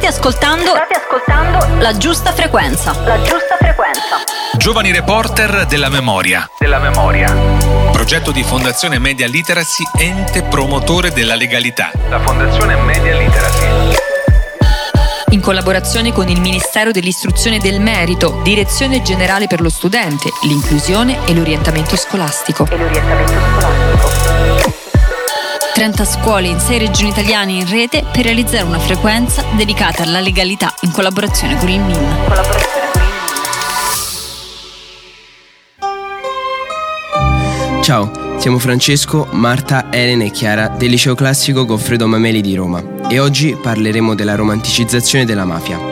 State ascoltando La Giusta Frequenza. Giovani reporter della memoria. Progetto di Fondazione Media Literacy, ente promotore della legalità. La Fondazione Media Literacy, In collaborazione con il Ministero dell'Istruzione e del Merito, Direzione Generale per lo Studente, l'Inclusione e l'Orientamento Scolastico. 30 scuole in 6 regioni italiane in rete per realizzare una frequenza dedicata alla legalità in collaborazione con il MIN. Ciao, siamo Francesco, Marta, Elena e Chiara del Liceo Classico Goffredo Mameli di Roma e oggi parleremo della romanticizzazione della mafia.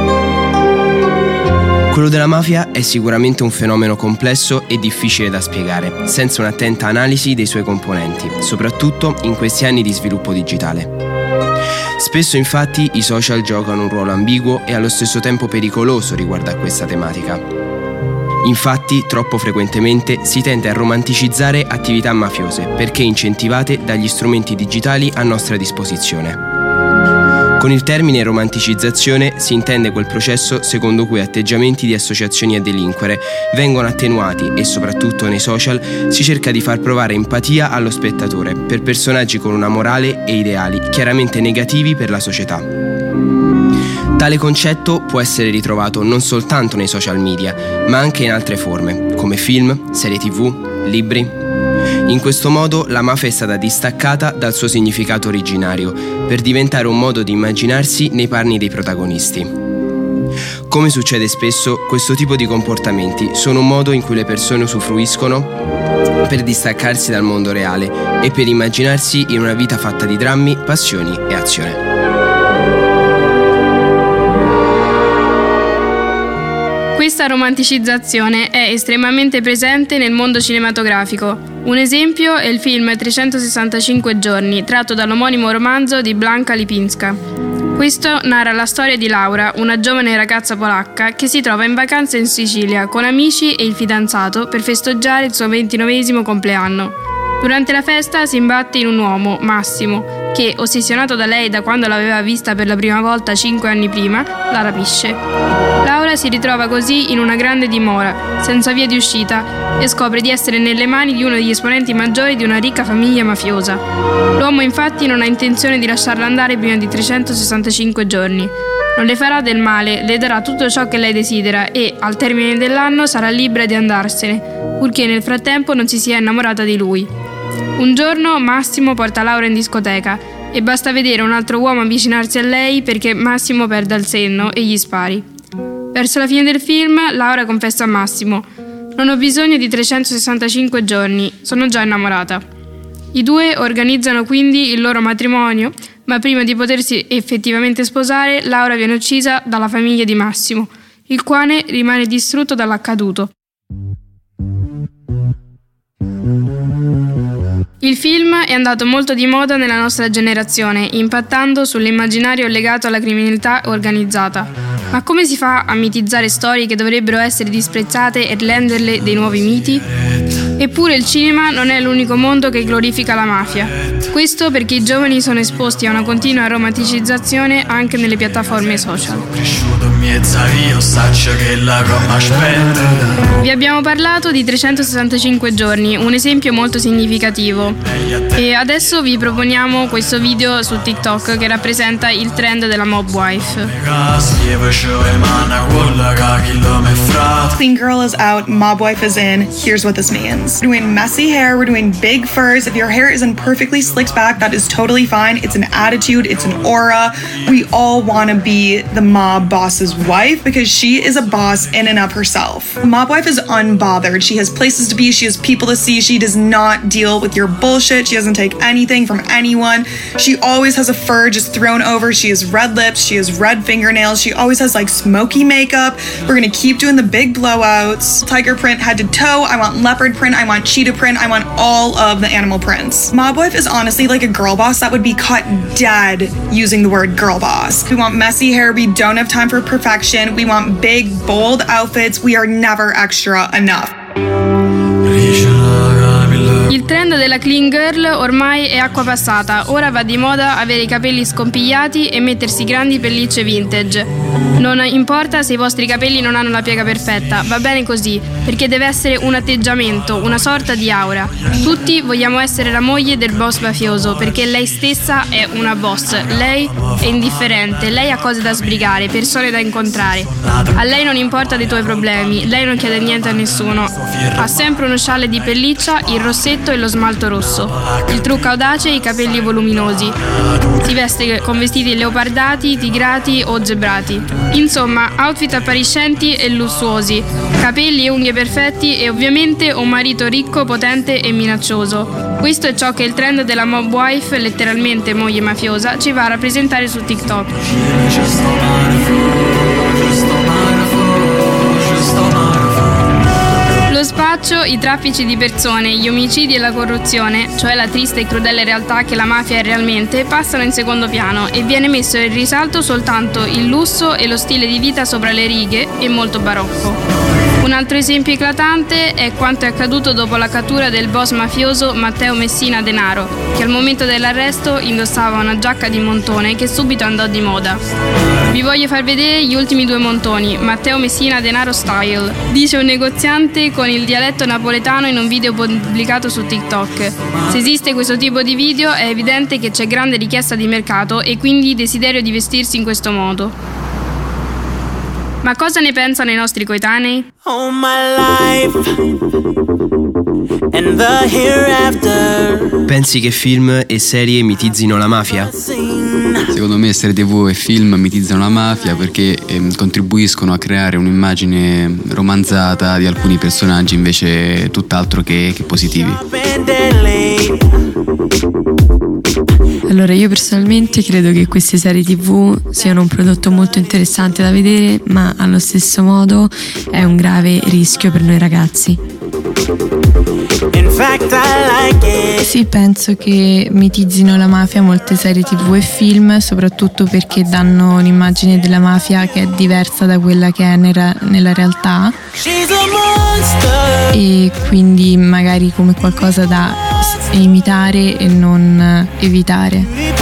Quello della mafia è sicuramente un fenomeno complesso e difficile da spiegare, senza un'attenta analisi dei suoi componenti, soprattutto in questi anni di sviluppo digitale. Spesso infatti i social giocano un ruolo ambiguo e allo stesso tempo pericoloso riguardo a questa tematica. Infatti, troppo frequentemente si tende a romanticizzare attività mafiose perché incentivate dagli strumenti digitali a nostra disposizione. Con il termine romanticizzazione si intende quel processo secondo cui atteggiamenti di associazioni a delinquere vengono attenuati e soprattutto nei social si cerca di far provare empatia allo spettatore per personaggi con una morale e ideali chiaramente negativi per la società. Tale concetto può essere ritrovato non soltanto nei social media, ma anche in altre forme, come film, serie TV, libri. In questo modo la mafia è stata distaccata dal suo significato originario, per diventare un modo di immaginarsi nei panni dei protagonisti. Come succede spesso, questo tipo di comportamenti sono un modo in cui le persone usufruiscono per distaccarsi dal mondo reale e per immaginarsi in una vita fatta di drammi, passioni e azione. Questa romanticizzazione è estremamente presente nel mondo cinematografico. Un esempio è il film 365 giorni, tratto dall'omonimo romanzo di Blanka Lipinska. Questo narra la storia di Laura, una giovane ragazza polacca che si trova in vacanza in Sicilia con amici e il fidanzato per festeggiare il suo 29esimo compleanno. Durante la festa si imbatte in un uomo, Massimo, che, ossessionato da lei da quando l'aveva vista per la prima volta 5 anni prima, la rapisce. Laura si ritrova così in una grande dimora, senza via di uscita, e scopre di essere nelle mani di uno degli esponenti maggiori di una ricca famiglia mafiosa. L'uomo infatti non ha intenzione di lasciarla andare prima di 365 giorni. Non le farà del male, le darà tutto ciò che lei desidera e, al termine dell'anno, sarà libera di andarsene, purché nel frattempo non si sia innamorata di lui. Un giorno Massimo porta Laura in discoteca e basta vedere un altro uomo avvicinarsi a lei perché Massimo perda il senno e gli spari. Verso la fine del film, Laura confessa a Massimo: «Non ho bisogno di 365 giorni, sono già innamorata». I due organizzano quindi il loro matrimonio, ma prima di potersi effettivamente sposare, Laura viene uccisa dalla famiglia di Massimo, il quale rimane distrutto dall'accaduto. Il film è andato molto di moda nella nostra generazione, impattando sull'immaginario legato alla criminalità organizzata. Ma come si fa a mitizzare storie che dovrebbero essere disprezzate e renderle dei nuovi miti? Eppure il cinema non è l'unico mondo che glorifica la mafia. Questo perché i giovani sono esposti a una continua romanticizzazione anche nelle piattaforme social. Vi abbiamo parlato di 365 giorni, un esempio molto significativo. E adesso vi proponiamo questo video su TikTok che rappresenta il trend della mob wife. Clean girl is out, mob wife is in. Here's what this means. We're doing messy hair, we're doing big furs. If your hair isn't perfectly slicked back, that is totally fine. It's an attitude, it's an aura. We all want to be the mob boss's wife because she is a boss in and of herself. The mob wife is unbothered. She has places to be, she has people to see. She does not deal with your bullshit. She doesn't take anything from anyone. She always has a fur just thrown over. She has red lips, she has red fingernails. She always has like smoky makeup. We're gonna keep doing the big blowouts. Tiger print head to toe. I want leopard print. I want cheetah print. I want all of the animal prints. Mob wife is honestly like a girl boss that would be cut dead using the word girl boss. We want messy hair. We don't have time for perfection. We want big, bold outfits. We are never extra enough. Il trend della clean girl ormai è acqua passata, ora va di moda avere i capelli scompigliati e mettersi grandi pellicce vintage. Non importa se i vostri capelli non hanno la piega perfetta, va bene così, perché deve essere un atteggiamento, una sorta di aura. Tutti vogliamo essere la moglie del boss mafioso, perché lei stessa è una boss, lei è indifferente, lei ha cose da sbrigare, persone da incontrare. A lei non importa dei tuoi problemi, lei non chiede niente a nessuno. Ha sempre uno scialle di pelliccia, il rossetto e lo smalto rosso, il trucco audace e i capelli voluminosi. Si veste con vestiti leopardati, tigrati o zebrati. Insomma, outfit appariscenti e lussuosi, capelli e unghie perfetti e ovviamente un marito ricco, potente e minaccioso. Questo è ciò che il trend della mob wife, letteralmente moglie mafiosa, ci va a rappresentare su TikTok. Lo spaccio, i traffici di persone, gli omicidi e la corruzione, cioè la triste e crudele realtà che la mafia è realmente, passano in secondo piano e viene messo in risalto soltanto il lusso e lo stile di vita sopra le righe e molto barocco. Un altro esempio eclatante è quanto è accaduto dopo la cattura del boss mafioso Matteo Messina Denaro, che al momento dell'arresto indossava una giacca di montone che subito andò di moda. Vi voglio far vedere gli ultimi 2 montoni, Matteo Messina Denaro style, dice un negoziante con il dialetto napoletano in un video pubblicato su TikTok. Se esiste questo tipo di video è evidente che c'è grande richiesta di mercato e quindi desiderio di vestirsi in questo modo. Ma cosa ne pensano i nostri coetanei? Oh my life and the hereafter. Pensi che film e serie mitizzino la mafia? Secondo me serie TV e film mitizzano la mafia perché contribuiscono a creare un'immagine romanzata di alcuni personaggi invece tutt'altro che positivi. Allora, io personalmente credo che queste serie TV siano un prodotto molto interessante da vedere, ma allo stesso modo è un grave rischio per noi ragazzi. Sì, penso che mitizzino la mafia molte serie TV e film, soprattutto perché danno un'immagine della mafia che è diversa da quella che è nella realtà e quindi magari come qualcosa da imitare e non evitare.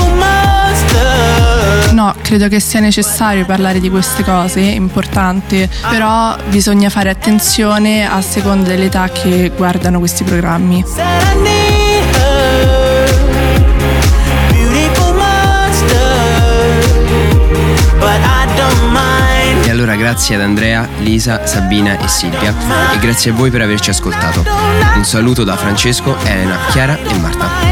No, credo che sia necessario parlare di queste cose, è importante, però bisogna fare attenzione a seconda dell'età che guardano questi programmi. E allora grazie ad Andrea, Lisa, Sabina e Silvia e grazie a voi per averci ascoltato. Un saluto da Francesco, Elena, Chiara e Marta.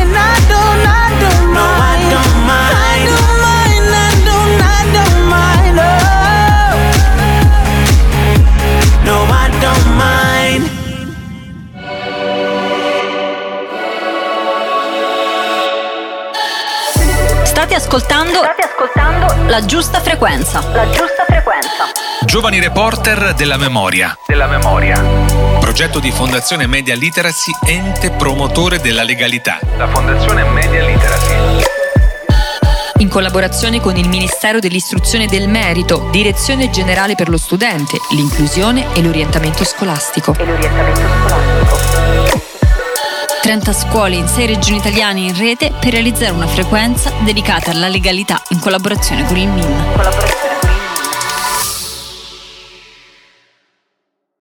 State ascoltando la giusta frequenza. Giovani reporter della memoria. Progetto di Fondazione Media Literacy, ente promotore della legalità. La Fondazione Media Literacy. In collaborazione con il Ministero dell'Istruzione e del Merito, Direzione Generale per lo Studente, l'Inclusione e l'Orientamento Scolastico. 30 scuole in 6 regioni italiane in rete per realizzare una frequenza dedicata alla legalità in collaborazione con il MIN.